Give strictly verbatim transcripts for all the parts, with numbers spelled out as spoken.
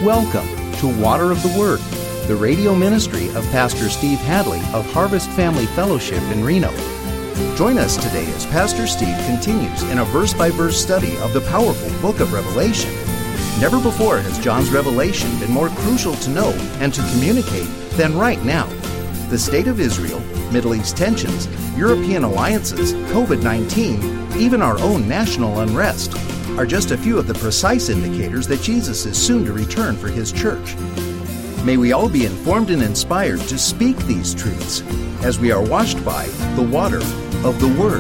Welcome to Water of the Word, the radio ministry of Pastor Steve Hadley of Harvest Family Fellowship in Reno. Join us today as Pastor Steve continues in a verse-by-verse study of the powerful book of Revelation. Never before has John's revelation been more crucial to know and to communicate than right now. The state of Israel, Middle East tensions, European alliances, covid nineteen, even our own national unrest are just a few of the precise indicators that Jesus is soon to return for his church. May we all be informed and inspired to speak these truths as we are washed by the water of the Word.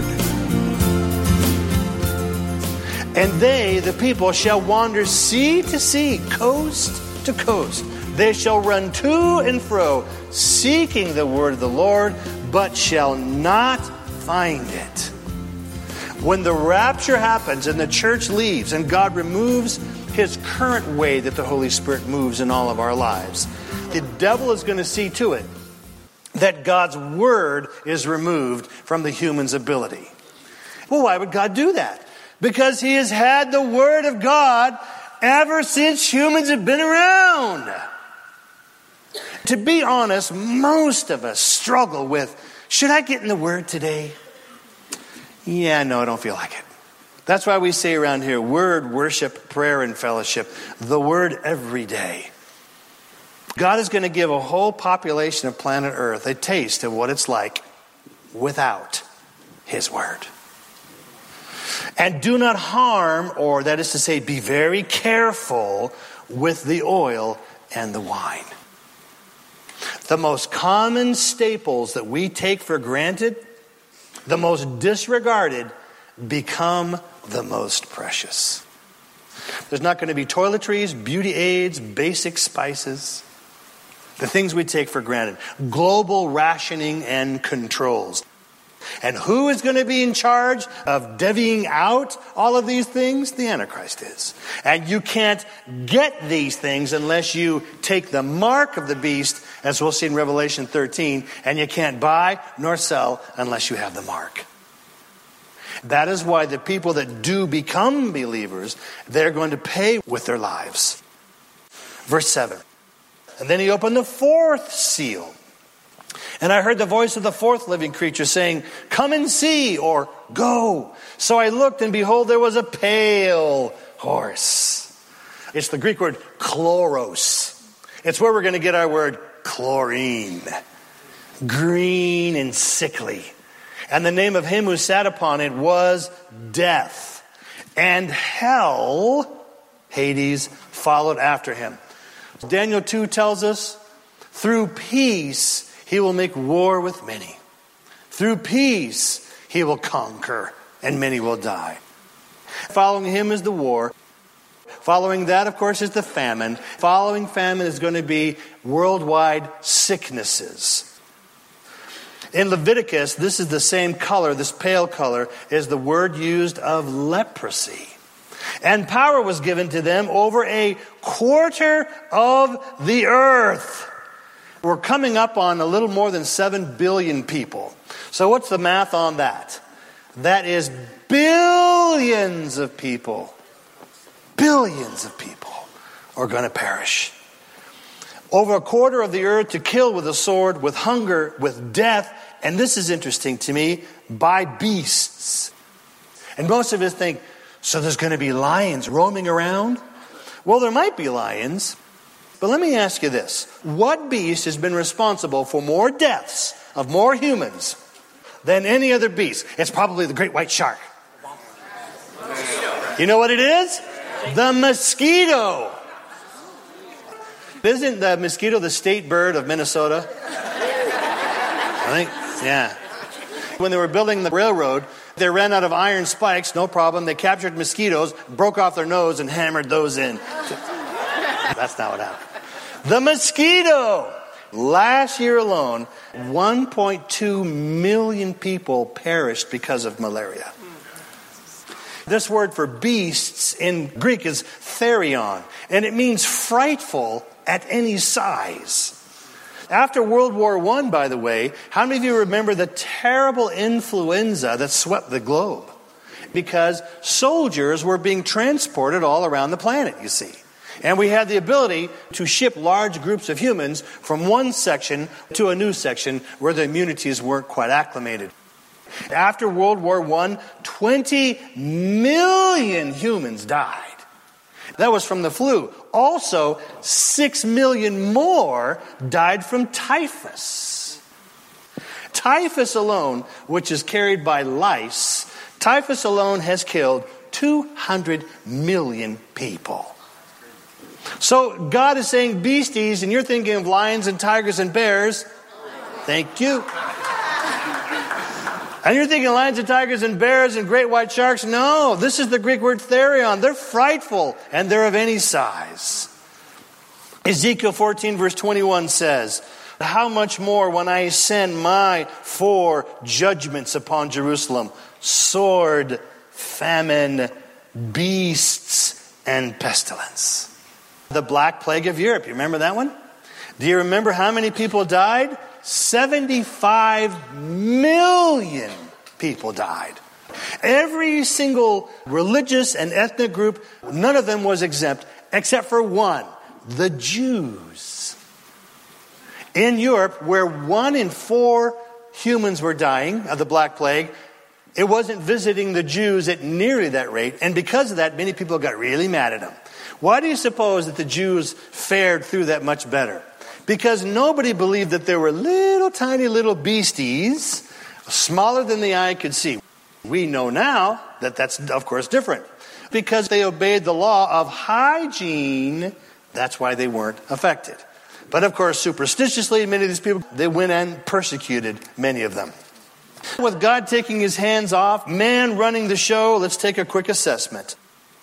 And they, the people, shall wander sea to sea, coast to coast. They shall run to and fro, seeking the word of the Lord, but shall not find it. When the rapture happens and the church leaves and God removes his current way that the Holy Spirit moves in all of our lives, the devil is going to see to it that God's word is removed from the human's ability. Well, why would God do that? Because he has had the word of God ever since humans have been around. To be honest, most of us struggle with, should I get in the word today? Yeah, no, I don't feel like it. That's why we say around here, word, worship, prayer, and fellowship. The word every day. God is going to give a whole population of planet Earth a taste of what it's like without his word. And do not harm, or that is to say, be very careful with the oil and the wine. The most common staples that we take for granted, the most disregarded, become the most precious. There's not going to be toiletries, beauty aids, basic spices, the things we take for granted, global rationing and controls. And who is going to be in charge of divvying out all of these things? The Antichrist is. And you can't get these things unless you take the mark of the beast, as we'll see in Revelation thirteen, and you can't buy nor sell unless you have the mark. That is why the people that do become believers, they're going to pay with their lives. Verse seven. And then he opened the fourth seal. And I heard the voice of the fourth living creature saying, "Come and see," or "Go." So I looked, and behold, there was a pale horse. It's the Greek word chloros. It's where we're going to get our word chlorine. Green and sickly. And the name of him who sat upon it was Death. And hell, Hades, followed after him. Daniel two tells us, through peace he will make war with many. Through peace he will conquer, and many will die. Following him is the war. Following that, of course, is the famine. Following famine is going to be worldwide sicknesses. In Leviticus, this is the same color, this pale color, is the word used of leprosy. And power was given to them over a quarter of the earth. We're coming up on a little more than seven billion people. So what's the math on that? That is billions of people. Billions of people are going to perish. Over a quarter of the earth to kill with a sword, with hunger, with death, and this is interesting to me, by beasts. And most of us think, so there's going to be lions roaming around? Well, there might be lions. But let me ask you this. What beast has been responsible for more deaths of more humans than any other beast? It's probably the great white shark. You know what it is? The mosquito. Isn't the mosquito the state bird of Minnesota? I think, yeah. When they were building the railroad, they ran out of iron spikes, no problem. They captured mosquitoes, broke off their nose, and hammered those in. That's not what happened. The mosquito. Last year alone, one point two million people perished because of malaria. This word for beasts in Greek is therion, and it means frightful at any size. After World War One, by the way, how many of you remember the terrible influenza that swept the globe? Because soldiers were being transported all around the planet, you see. And we had the ability to ship large groups of humans from one section to a new section where the immunities weren't quite acclimated. After World War One, twenty million humans died. That was from the flu. Also, six million more died from typhus. Typhus alone, which is carried by lice, typhus alone has killed two hundred million people. So God is saying beasties, and you're thinking of lions and tigers and bears. Thank you. And you're thinking lions and tigers and bears and great white sharks. No, this is the Greek word therion. They're frightful, and they're of any size. Ezekiel fourteen verse twenty-one says, how much more when I send my four judgments upon Jerusalem, sword, famine, beasts, and pestilence. The Black Plague of Europe. You remember that one? Do you remember how many people died? seventy-five million people died. Every single religious and ethnic group, none of them was exempt, except for one, the Jews. In Europe, where one in four humans were dying of the Black Plague, it wasn't visiting the Jews at nearly that rate, and because of that, many people got really mad at them. Why do you suppose that the Jews fared through that much better? Because nobody believed that there were little tiny little beasties, smaller than the eye could see. We know now that that's, of course, different. Because they obeyed the law of hygiene, that's why they weren't affected. But of course, superstitiously, many of these people, they went and persecuted many of them. With God taking his hands off, man running the show, let's take a quick assessment.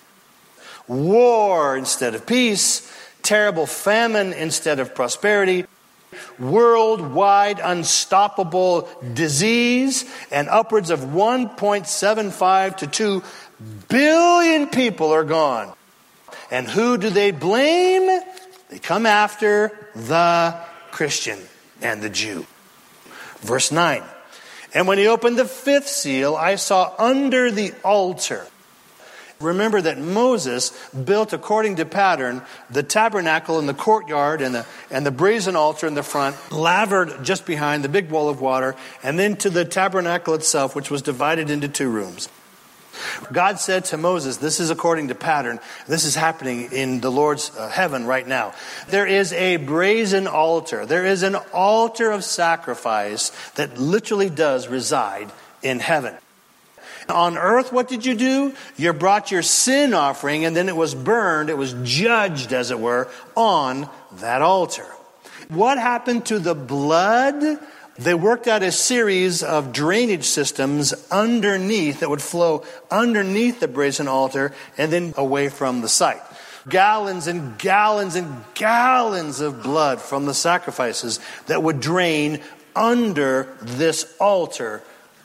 War instead of peace, terrible famine instead of prosperity, worldwide unstoppable disease, and upwards of one point seven five to two billion people are gone. And who do they blame? They come after the Christian and the Jew. Verse nine. And when he opened the fifth seal, I saw under the altar. Remember that Moses built according to pattern the tabernacle in the courtyard and the and the brazen altar in the front, lavered just behind the big bowl of water, and then to the tabernacle itself, which was divided into two rooms. God said to Moses, this is according to pattern. This is happening in the Lord's uh, heaven right now. There is a brazen altar. There is an altar of sacrifice that literally does reside in heaven. On earth, what did you do? You brought your sin offering, and then it was burned. It was judged, as it were, on that altar. What happened to the blood? They worked out a series of drainage systems underneath that would flow underneath the brazen altar and then away from the site. Gallons and gallons and gallons of blood from the sacrifices that would drain under this altar.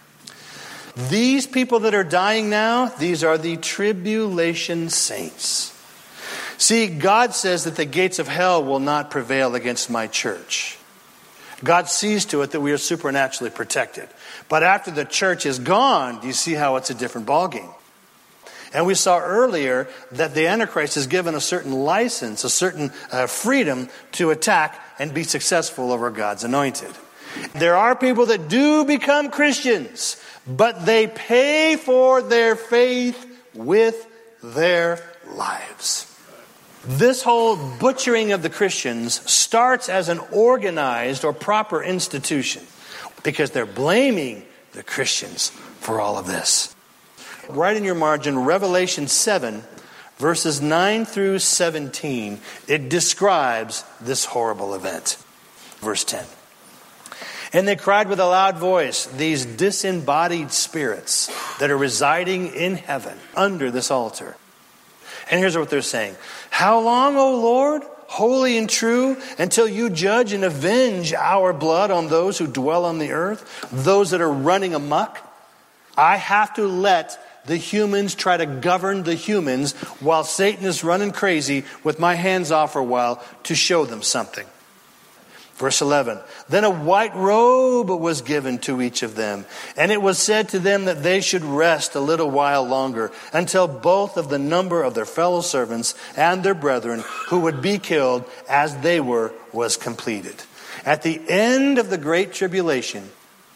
These people that are dying now, these are the tribulation saints. See, God says that the gates of hell will not prevail against my church. God sees to it that we are supernaturally protected. But after the church is gone, do you see how it's a different ballgame? And we saw earlier that the Antichrist is given a certain license, a certain uh, freedom to attack and be successful over God's anointed. There are people that do become Christians, but they pay for their faith with their lives. This whole butchering of the Christians starts as an organized or proper institution because they're blaming the Christians for all of this. Right in your margin, Revelation seven, verses nine through seventeen, it describes this horrible event. Verse ten. And they cried with a loud voice, these disembodied spirits that are residing in heaven under this altar. And here's what they're saying. How long, O Lord, holy and true, until you judge and avenge our blood on those who dwell on the earth, those that are running amok? I have to let the humans try to govern the humans while Satan is running crazy with my hands off for a while to show them something. Verse eleven, then a white robe was given to each of them, and it was said to them that they should rest a little while longer, until both of the number of their fellow servants and their brethren who would be killed as they were was completed. At the end of the great tribulation,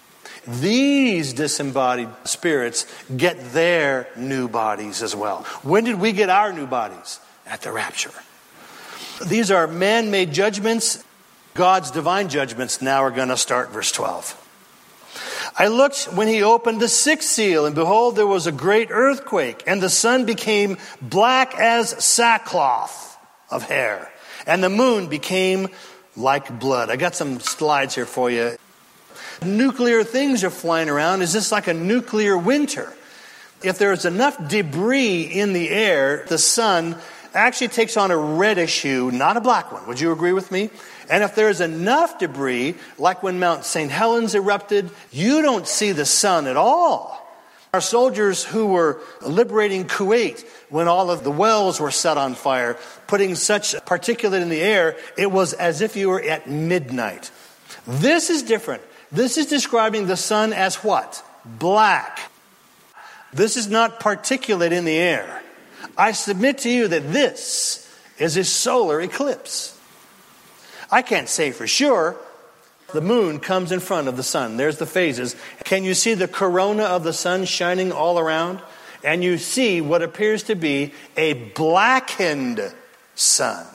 these disembodied spirits get their new bodies as well. When did we get our new bodies? At the rapture. These are man-made judgments. God's divine judgments now are going to start. Verse twelve. I looked when he opened the sixth seal, and behold, there was a great earthquake, and the sun became black as sackcloth of hair, and the moon became like blood. I got some slides here for you. Nuclear things are flying around. Is this like a nuclear winter? If there's enough debris in the air, the sun actually takes on a reddish hue, not a black one. Would you agree with me? And if there's enough debris, like when Mount Saint Helens erupted, you don't see the sun at all. Our soldiers who were liberating Kuwait, when all of the wells were set on fire, putting such particulate in the air, it was as if you were at midnight. This is different. This is describing the sun as what? Black. This is not particulate in the air. I submit to you that this is a solar eclipse. I can't say for sure. The moon comes in front of the sun. There's the phases. Can you see the corona of the sun shining all around? And you see what appears to be a blackened sun.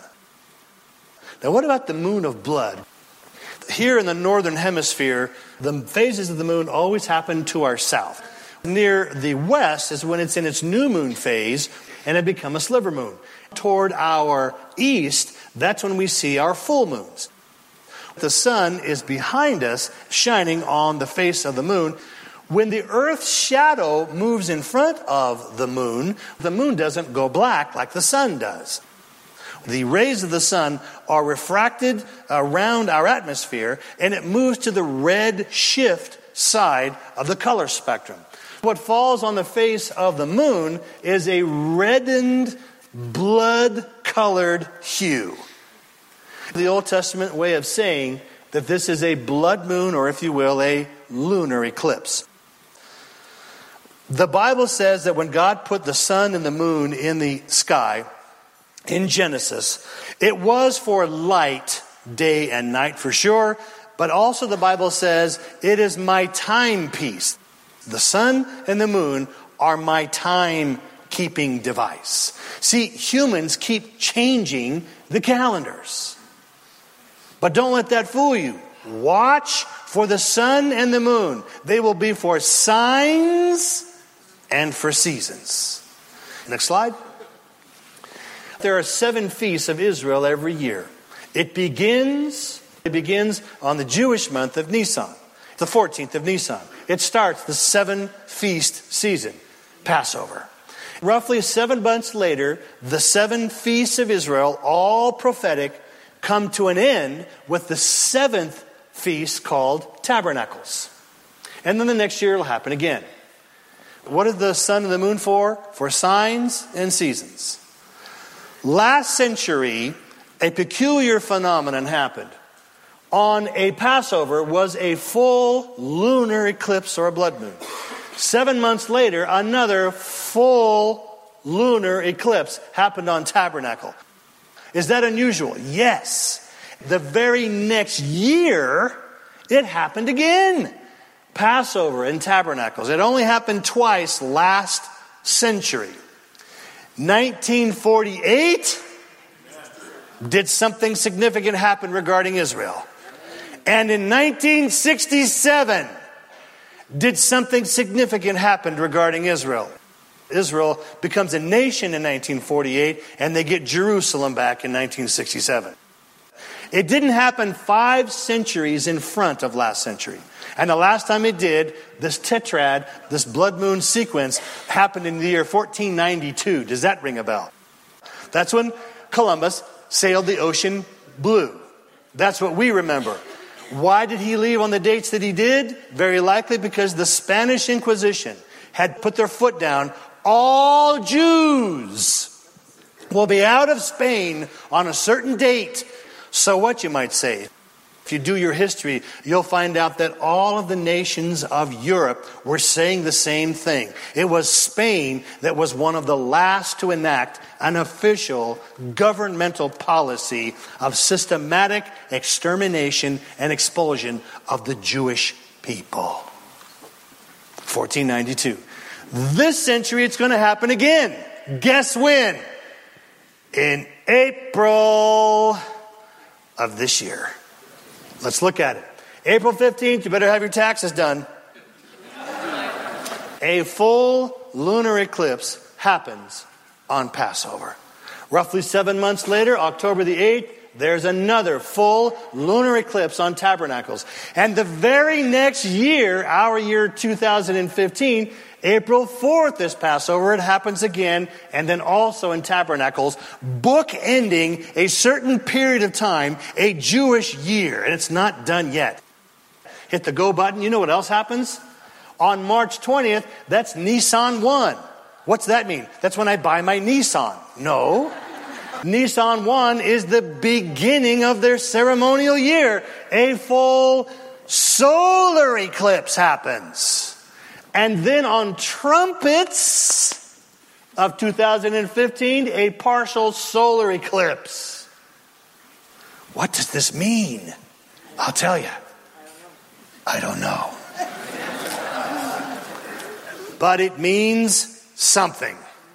Now, what about the moon of blood? Here in the northern hemisphere, the phases of the moon always happen to our south. Near the west is when it's in its new moon phase, and it becomes a sliver moon. Toward our east, that's when we see our full moons. The sun is behind us, shining on the face of the moon. When the earth's shadow moves in front of the moon, the moon doesn't go black like the sun does. The rays of the sun are refracted around our atmosphere, and it moves to the red shift side of the color spectrum. What falls on the face of the moon is a reddened, blood-colored hue. The Old Testament way of saying that this is a blood moon, or if you will, a lunar eclipse. The Bible says that when God put the sun and the moon in the sky, in Genesis, it was for light, day and night for sure, but also the Bible says, it is my timepiece. The sun and the moon are my time-keeping device. See, humans keep changing the calendars. But don't let that fool you. Watch for the sun and the moon. They will be for signs and for seasons. Next slide. There are seven feasts of Israel every year. It begins, it begins on the Jewish month of Nisan, the fourteenth of Nisan. It starts the seven feast season, Passover. Roughly seven months later, the seven feasts of Israel, all prophetic, come to an end with the seventh feast called Tabernacles. And then the next year it'll happen again. What is the sun and the moon for? For signs and seasons. Last century, a peculiar phenomenon happened. On a Passover was a full lunar eclipse or a blood moon. Seven months later, another full lunar eclipse happened on Tabernacle. Is that unusual? Yes. The very next year, it happened again. Passover and Tabernacles. It only happened twice last century. nineteen forty-eight, did something significant happen regarding Israel. And in nineteen sixty-seven, did something significant happen regarding Israel. Israel becomes a nation in nineteen forty-eight, and they get Jerusalem back in nineteen sixty-seven. It didn't happen five centuries in front of last century. And the last time it did, this tetrad, this blood moon sequence, happened in the year fourteen ninety-two. Does that ring a bell? That's when Columbus sailed the ocean blue. That's what we remember. Why did he leave on the dates that he did? Very likely because the Spanish Inquisition had put their foot down. All Jews will be out of Spain on a certain date. So what, you might say? If you do your history, you'll find out that all of the nations of Europe were saying the same thing. It was Spain that was one of the last to enact an official governmental policy of systematic extermination and expulsion of the Jewish people. fourteen ninety-two. This century it's going to happen again. Guess when? In April of this year. Let's look at it. April fifteenth, you better have your taxes done. A full lunar eclipse happens on Passover. Roughly seven months later, October the eighth, there's another full lunar eclipse on Tabernacles. And the very next year, our year two thousand fifteen, April fourth, this Passover, it happens again, and then also in Tabernacles, bookending a certain period of time, a Jewish year, and it's not done yet. Hit the go button. You know what else happens? On March twentieth, that's Nisan one. What's that mean? That's when I buy my Nissan. No. Nisan one is the beginning of their ceremonial year. A full solar eclipse happens. And then on trumpets of two thousand fifteen, a partial solar eclipse. What does this mean? I'll tell you. I don't know. But it means something.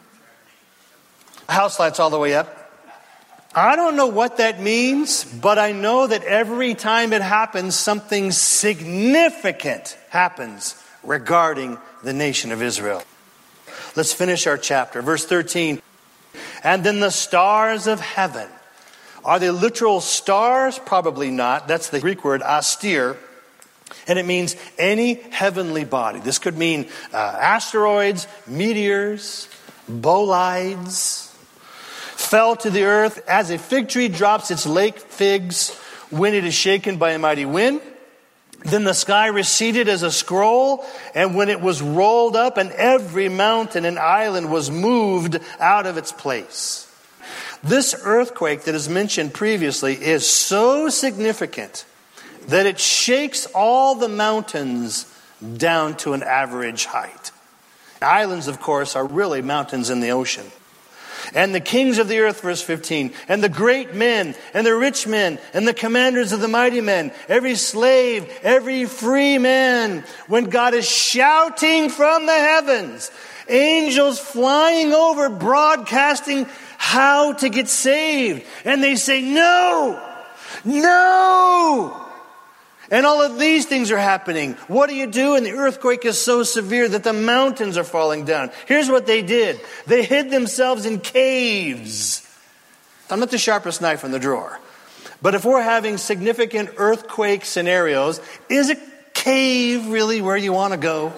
House lights all the way up. I don't know what that means, but I know that every time it happens, something significant happens regarding the nation of Israel. Let's finish our chapter. Verse thirteen. And then the stars of heaven. Are they literal stars? Probably not. That's the Greek word astir. And it means any heavenly body. This could mean uh, asteroids, meteors, bolides. Fell to the earth as a fig tree drops its late figs when it is shaken by a mighty wind. Then the sky receded as a scroll, and when it was rolled up, and every mountain and island was moved out of its place. This earthquake that is mentioned previously is so significant that it shakes all the mountains down to an average height. Islands, of course, are really mountains in the ocean. And the kings of the earth, verse fifteen, and the great men, and the rich men, and the commanders of the mighty men, every slave, every free man, when God is shouting from the heavens, angels flying over, broadcasting how to get saved. And they say, no, no. And all of these things are happening. What do you do? And the earthquake is so severe that the mountains are falling down. Here's what they did. They hid themselves in caves. I'm not the sharpest knife in the drawer. But if we're having significant earthquake scenarios, is a cave really where you want to go?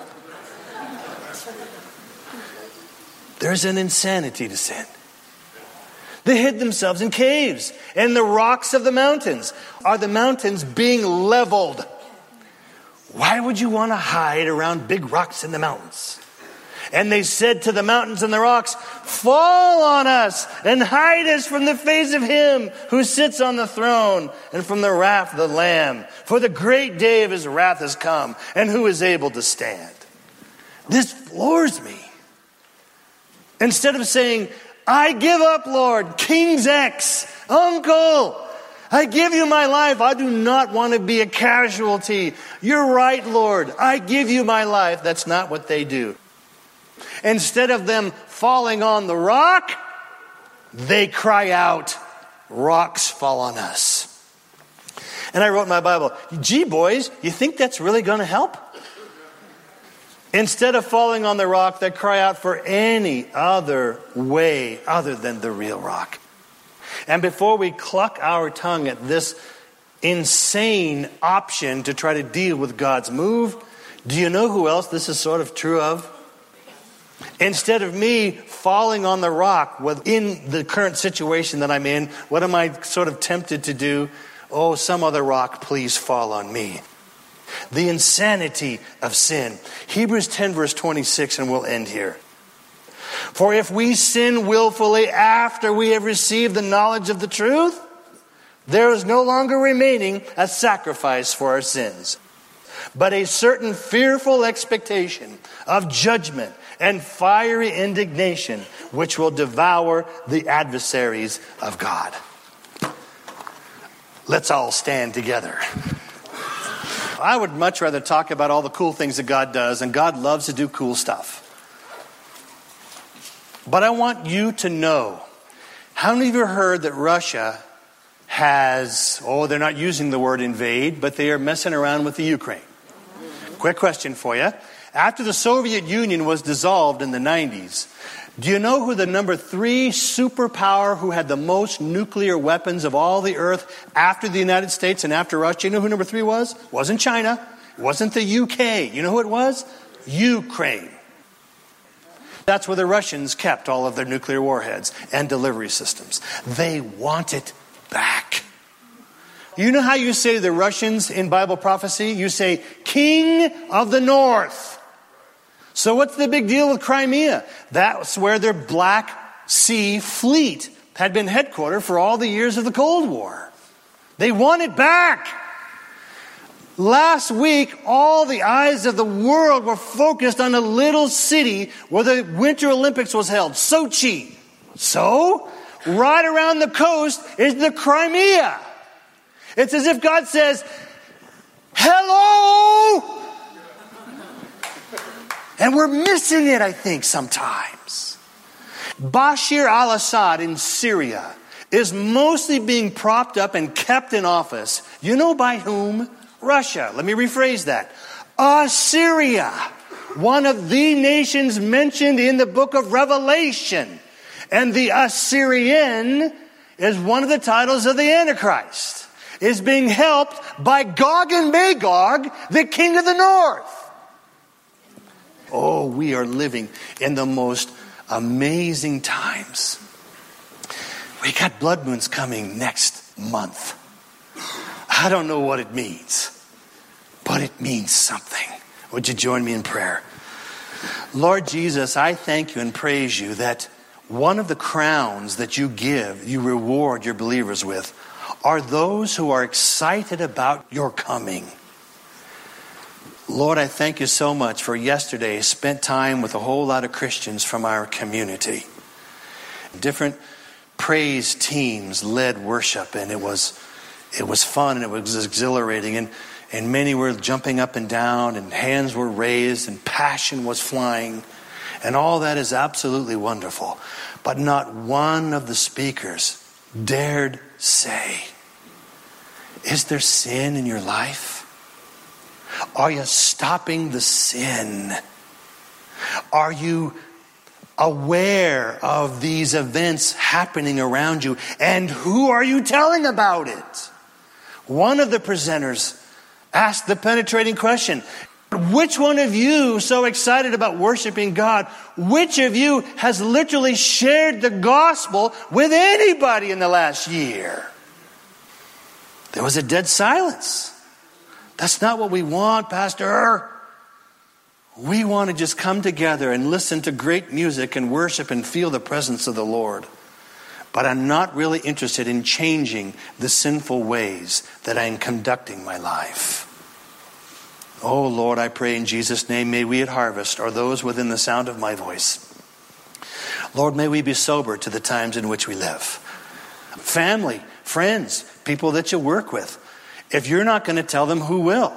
There's an insanity to sin. They hid themselves in caves and the rocks of the mountains. Are the mountains being leveled? Why would you want to hide around big rocks in the mountains? And they said to the mountains and the rocks, fall on us and hide us from the face of him who sits on the throne and from the wrath of the Lamb. For the great day of his wrath has come, and who is able to stand? This floors me. Instead of saying, I give up, Lord, King's X, Uncle, I give you my life. I do not want to be a casualty. You're right, Lord. I give you my life. That's not what they do. Instead of them falling on the rock, they cry out, rocks fall on us. And I wrote in my Bible, gee, boys, you think that's really going to help? Instead of falling on the rock, they cry out for any other way other than the real rock. And before we cluck our tongue at this insane option to try to deal with God's move, do you know who else this is sort of true of? Instead of me falling on the rock within the current situation that I'm in, what am I sort of tempted to do? Oh, some other rock, please fall on me. The insanity of sin. Hebrews ten verse twenty-six, and we'll end here. For if we sin willfully after we have received the knowledge of the truth, There is no longer remaining a sacrifice for our sins, but a certain fearful expectation of judgment and fiery indignation, which will devour the adversaries of God. Let's all stand together. I would much rather talk about all the cool things that God does, and God loves to do cool stuff. But I want you to know, how many of you heard that Russia has, oh, they're not using the word invade, but they are messing around with the Ukraine? Quick question for you. After the Soviet Union was dissolved in the nineties, do you know who the number three superpower who had the most nuclear weapons of all the earth after the United States and after Russia? You know who number three was? It wasn't China. It wasn't the U K. You know who it was? Ukraine. That's where the Russians kept all of their nuclear warheads and delivery systems. They want it back. You know how you say the Russians in Bible prophecy? You say, King of the North. So what's the big deal with Crimea? That's where their Black Sea Fleet had been headquartered for all the years of the Cold War. They want it back. Last week, all the eyes of the world were focused on a little city where the Winter Olympics was held, Sochi. So, right around the coast is the Crimea. It's as if God says, hello! And we're missing it, I think, sometimes. Bashar al-Assad in Syria is mostly being propped up and kept in office. You know by whom? Russia. Let me rephrase that. Assyria, one of the nations mentioned in the book of Revelation. And the Assyrian is one of the titles of the Antichrist. Is being helped by Gog and Magog, the king of the north. Oh, we are living in the most amazing times. We got blood moons coming next month. I don't know what it means, but it means something. Would you join me in prayer? Lord Jesus, I thank you and praise you that one of the crowns that you give, you reward your believers with, are those who are excited about your coming. Lord, I thank you so much for yesterday. Spent time with a whole lot of Christians from our community. Different praise teams led worship, and it was it was fun and it was exhilarating, and and many were jumping up and down, and hands were raised, and passion was flying, and all that is absolutely wonderful. But not one of the speakers dared say, is there sin in your life? Are you stopping the sin? Are you aware of these events happening around you? And who are you telling about it? One of the presenters asked the penetrating question, which one of you so excited about worshiping God, which of you has literally shared the gospel with anybody in the last year? There was a dead silence. That's not what we want, Pastor. We want to just come together and listen to great music and worship and feel the presence of the Lord. But I'm not really interested in changing the sinful ways that I am conducting my life. Oh, Lord, I pray in Jesus' name, may we at Harvest, or those within the sound of my voice, Lord, may we be sober to the times in which we live. Family, friends, people that you work with. If you're not going to tell them, who will?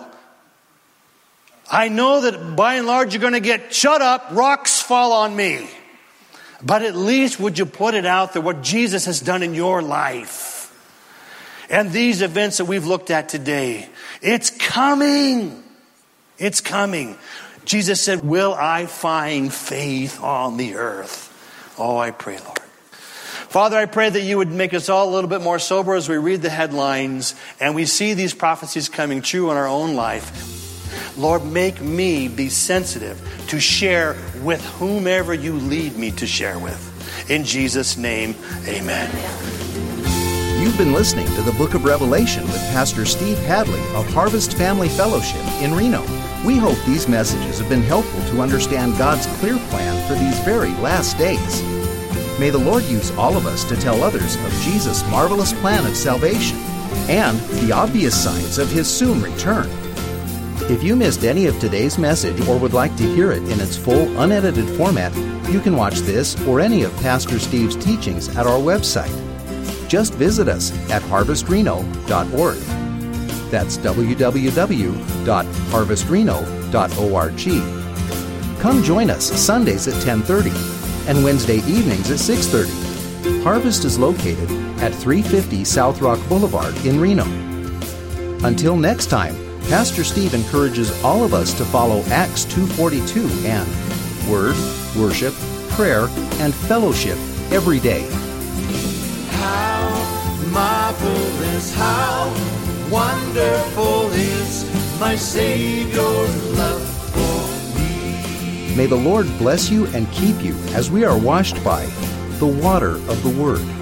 I know that by and large you're going to get, shut up, rocks fall on me. But at least would you put it out there what Jesus has done in your life. And these events that we've looked at today, it's coming. It's coming. Jesus said, will I find faith on the earth? Oh, I pray, Lord. Father, I pray that you would make us all a little bit more sober as we read the headlines and we see these prophecies coming true in our own life. Lord, make me be sensitive to share with whomever you lead me to share with. In Jesus' name, amen. You've been listening to the Book of Revelation with Pastor Steve Hadley of Harvest Family Fellowship in Reno. We hope these messages have been helpful to understand God's clear plan for these very last days. May the Lord use all of us to tell others of Jesus' marvelous plan of salvation and the obvious signs of His soon return. If you missed any of today's message or would like to hear it in its full, unedited format, you can watch this or any of Pastor Steve's teachings at our website. Just visit us at harvest reno dot org. That's w w w dot harvest reno dot org. Come join us Sundays at ten thirty and Wednesday evenings at six thirty. Harvest is located at three fifty South Rock Boulevard in Reno. Until next time, Pastor Steve encourages all of us to follow Acts two forty-two and Word, Worship, Prayer, and Fellowship every day. How marvelous, how wonderful is my Savior's love for me. May the Lord bless you and keep you as we are washed by the water of the Word.